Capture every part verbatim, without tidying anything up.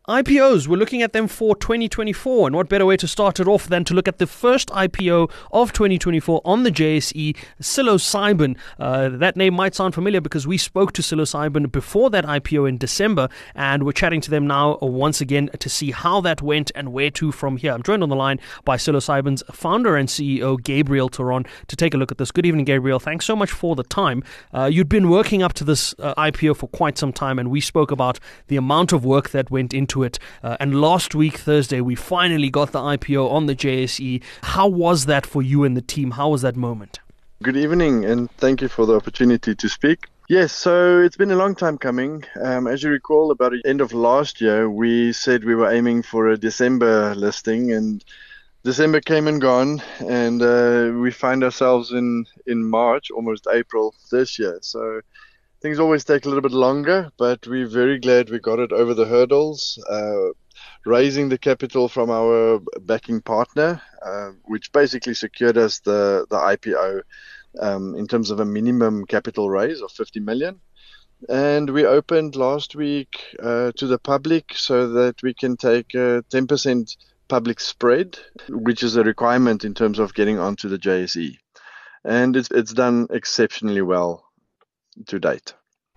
I P Os, we're looking at them for twenty twenty-four, and what better way to start it off than to look at the first I P O of twenty twenty-four on the J S E, psilocybin. Uh, that name might sound familiar because we spoke to psilocybin before that I P O in December, and we're chatting to them now once again to see how that went and where to from here. I'm joined on the line by psilocybin's founder and C E O, Gabriel Theron, to take a look at this. Good evening, Gabriel. Thanks so much for the time. Uh, you'd been working up to this uh, I P O for quite some time, and we spoke about the amount of work that went into it. Uh, and last week, Thursday, we finally got the I P O on the J S E. How was that for you and the team? How was that moment? Good evening, and thank you for the opportunity to speak. Yes, so it's been a long time coming. Um, as you recall, about the end of last year, we said we were aiming for a December listing, and December came and gone, and uh, we find ourselves in, in March, almost April this year. So things always take a little bit longer, but we're very glad we got it over the hurdles, uh, raising the capital from our backing partner, uh, which basically secured us the, the I P O um, in terms of a minimum capital raise of fifty million. And we opened last week uh, to the public so that we can take a ten percent public spread, which is a requirement in terms of getting onto the J S E. And it's, it's done exceptionally well to date.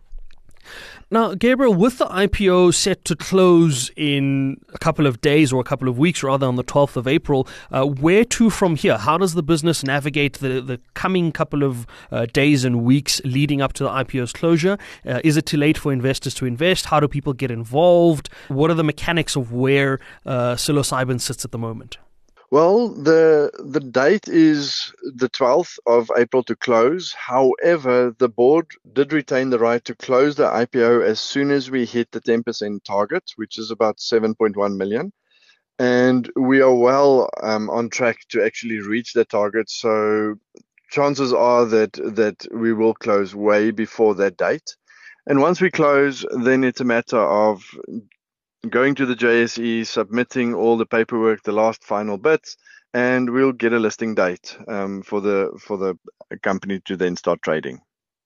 Now, Gabriel, with the I P O set to close in a couple of days, or a couple of weeks rather, on the twelfth of April, uh, where to from here? How does the business navigate the, the coming couple of uh, days and weeks leading up to the I P O's closure? Uh, is it too late for investors to invest? How do people get involved? What are the mechanics of where uh, psilocybin sits at the moment? Well, the the date is the twelfth of April to close. However, the board did retain the right to close the I P O as soon as we hit the ten percent target, which is about seven point one million. And we are well um, on track to actually reach the target. So chances are that, that we will close way before that date. And once we close, then it's a matter of going to the J S E, submitting all the paperwork, the last final bits, and we'll get a listing date um, for the for the company to then start trading.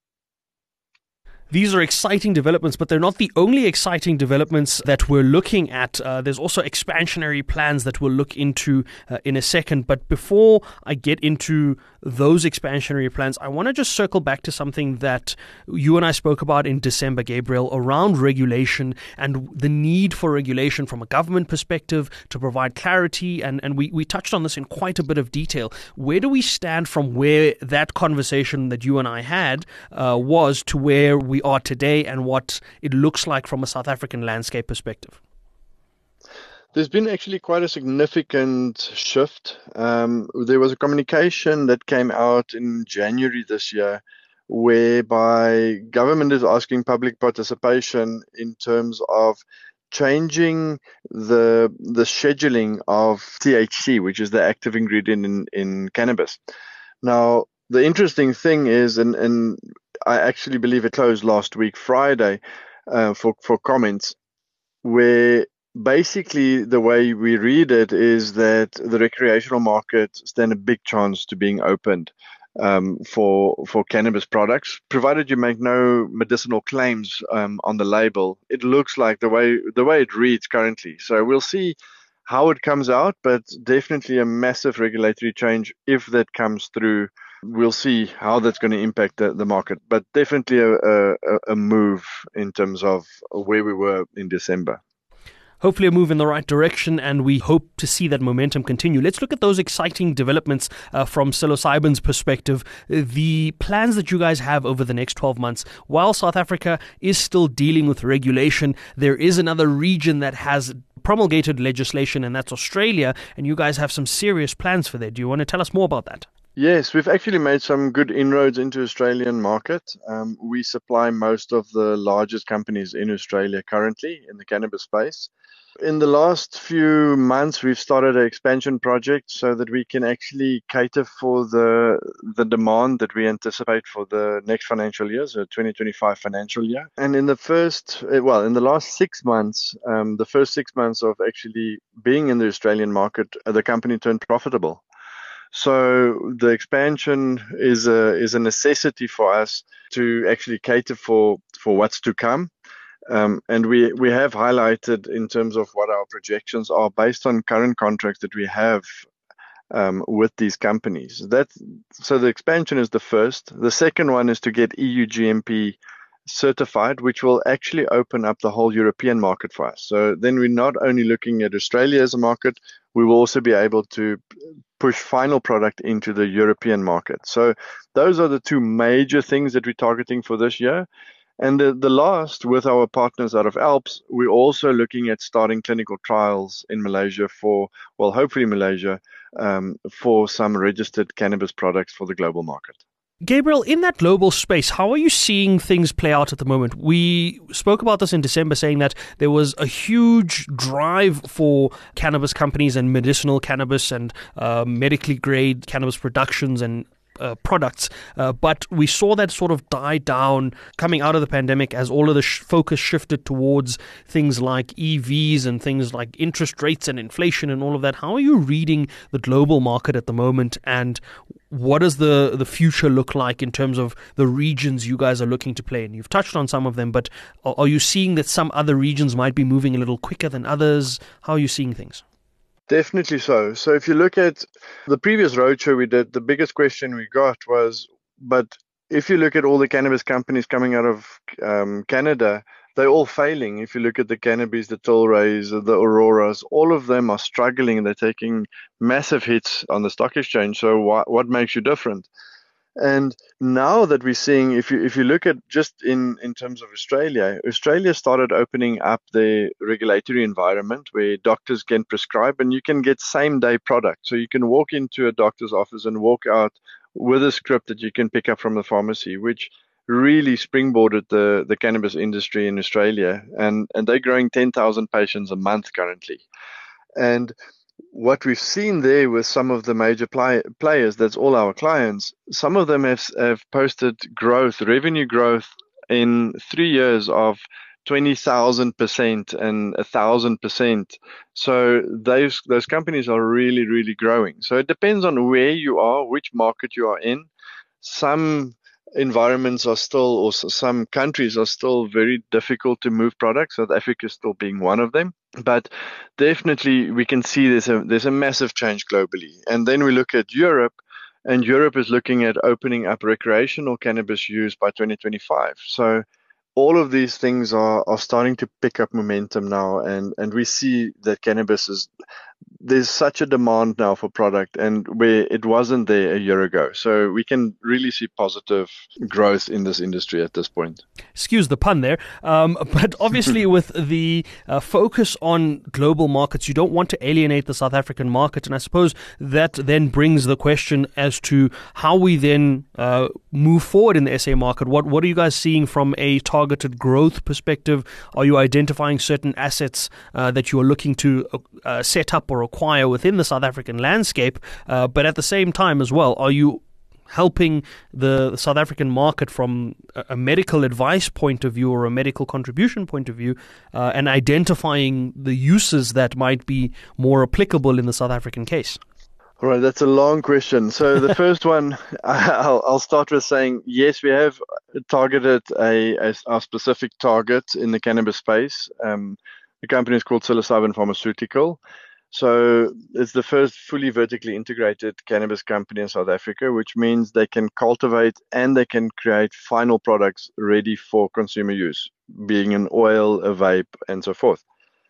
These are exciting developments, but they're not the only exciting developments that we're looking at. Uh, there's also expansionary plans that we'll look into uh, in a second. But before I get into those expansionary plans, I want to just circle back to something that you and I spoke about in December, Gabriel, around regulation and the need for regulation from a government perspective to provide clarity. And, and we, we touched on this in quite a bit of detail. Where do we stand from where that conversation that you and I had uh, was to where we are today, and what it looks like from a South African landscape perspective? There's been actually quite a significant shift. Um, there was a communication that came out in January this year whereby government is asking public participation in terms of changing the the scheduling of T H C, which is the active ingredient in, in cannabis. Now, the interesting thing is, and, and I actually believe it closed last week, Friday, uh, for, for comments, where basically the way we read it is that the recreational market stand a big chance to being opened um, for for cannabis products, provided you make no medicinal claims um, on the label. It looks like the way the way it reads currently. So we'll see how it comes out, but definitely a massive regulatory change if that comes through. We'll see how that's going to impact the, the market, but definitely a, a, a move in terms of where we were in December. Hopefully a move in the right direction, and we hope to see that momentum continue. Let's look at those exciting developments uh, from psilocybin's perspective. The plans that you guys have over the next twelve months. While South Africa is still dealing with regulation, there is another region that has promulgated legislation, and that's Australia, and you guys have some serious plans for that. Do you want to tell us more about that? Yes, we've actually made some good inroads into the Australian market. Um, we supply most of the largest companies in Australia currently in the cannabis space. In the last few months, we've started an expansion project so that we can actually cater for the the demand that we anticipate for the next financial year, so twenty twenty-five financial year. And in the first, well, in the last six months, um, the first six months of actually being in the Australian market, the company turned profitable. So the expansion is a is a necessity for us to actually cater for, for what's to come. Um, and we, we have highlighted in terms of what our projections are based on current contracts that we have um, with these companies. That, so the expansion is the first. The second one is to get E U G M P certified, which will actually open up the whole European market for us. So then we're not only looking at Australia as a market, we will also be able to push final product into the European market. So those are the two major things that we're targeting for this year. And the, the last, with our partners out of ALPS, we're also looking at starting clinical trials in Malaysia for, well, hopefully Malaysia, um, for some registered cannabis products for the global market. Gabriel, in that global space, how are you seeing things play out at the moment? We spoke about this in December, saying that there was a huge drive for cannabis companies and medicinal cannabis and uh, medically grade cannabis productions and Uh, products, uh, but we saw that sort of die down coming out of the pandemic as all of the sh- focus shifted towards things like E Vs and things like interest rates and inflation and all of that. How are you reading the global market at the moment, and what does the, the future look like in terms of the regions you guys are looking to play in? You've touched on some of them, but are, are you seeing that some other regions might be moving a little quicker than others? How are you seeing things? Definitely so. So if you look at the previous roadshow we did, the biggest question we got was, but if you look at all the cannabis companies coming out of um, Canada, they're all failing. If you look at the Cannabis, the Tilrays, the Auroras, all of them are struggling. They're taking massive hits on the stock exchange. So what, what makes you different? And now that we're seeing, if you if you look at just in, in terms of Australia, Australia started opening up the regulatory environment where doctors can prescribe and you can get same day product. So you can walk into a doctor's office and walk out with a script that you can pick up from the pharmacy, which really springboarded the, the cannabis industry in Australia. And, and they're growing ten thousand patients a month currently. And what we've seen there with some of the major play, players, that's all our clients, some of them have, have posted growth, revenue growth in three years of twenty thousand percent and one thousand percent. So those, those companies are really, really growing. So it depends on where you are, which market you are in. Some environments are still, or some countries are still very difficult to move products. South Africa still being one of them. But definitely we can see there's a, there's a massive change globally. And then we look at Europe, and Europe is looking at opening up recreational cannabis use by twenty twenty-five. So all of these things are, are starting to pick up momentum now, and, and we see that cannabis is, there's such a demand now for product, and where it wasn't there a year ago. So we can really see positive growth in this industry at this point. Excuse the pun there. Um, but obviously with the uh, focus on global markets, you don't want to alienate the South African market. And I suppose that then brings the question as to how we then uh, move forward in the S A market. What, what are you guys seeing from a targeted growth perspective? Are you identifying certain assets uh, that you are looking to uh, set up or acquire within the South African landscape, uh, but at the same time as well, are you helping the, the South African market from a, a medical advice point of view or a medical contribution point of view, uh, and identifying the uses that might be more applicable in the South African case? All right, that's a long question. So the first one, I'll, I'll start with saying, yes, we have targeted a, a, a specific target in the cannabis space. Um, the company is called Psilocybin Pharmaceutical. So it's the first fully vertically integrated cannabis company in South Africa, which means they can cultivate and they can create final products ready for consumer use, being an oil, a vape, and so forth.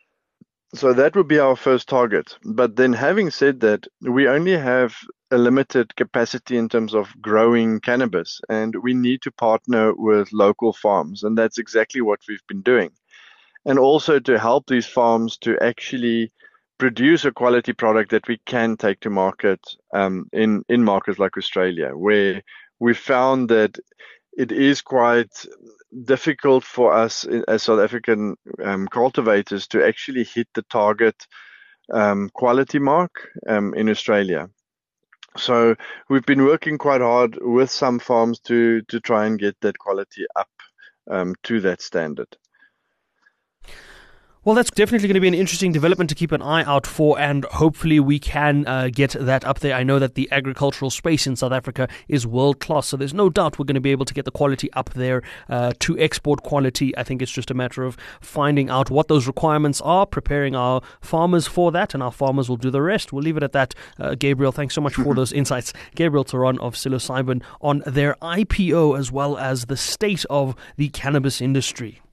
So that would be our first target. But then having said that, we only have a limited capacity in terms of growing cannabis, and we need to partner with local farms. And that's exactly what we've been doing. And also to help these farms to actually produce a quality product that we can take to market um, in, in markets like Australia, where we found that it is quite difficult for us as South African um, cultivators to actually hit the target um, quality mark um, in Australia. So we've been working quite hard with some farms to, to try and get that quality up um, to that standard. Well, that's definitely going to be an interesting development to keep an eye out for, and hopefully we can uh, get that up there. I know that the agricultural space in South Africa is world class, so there's no doubt we're going to be able to get the quality up there uh, to export quality. I think it's just a matter of finding out what those requirements are, preparing our farmers for that, and our farmers will do the rest. We'll leave it at that. Uh, Gabriel, thanks so much for those insights. Gabriel Theron of psilocybin on their I P O as well as the state of the cannabis industry.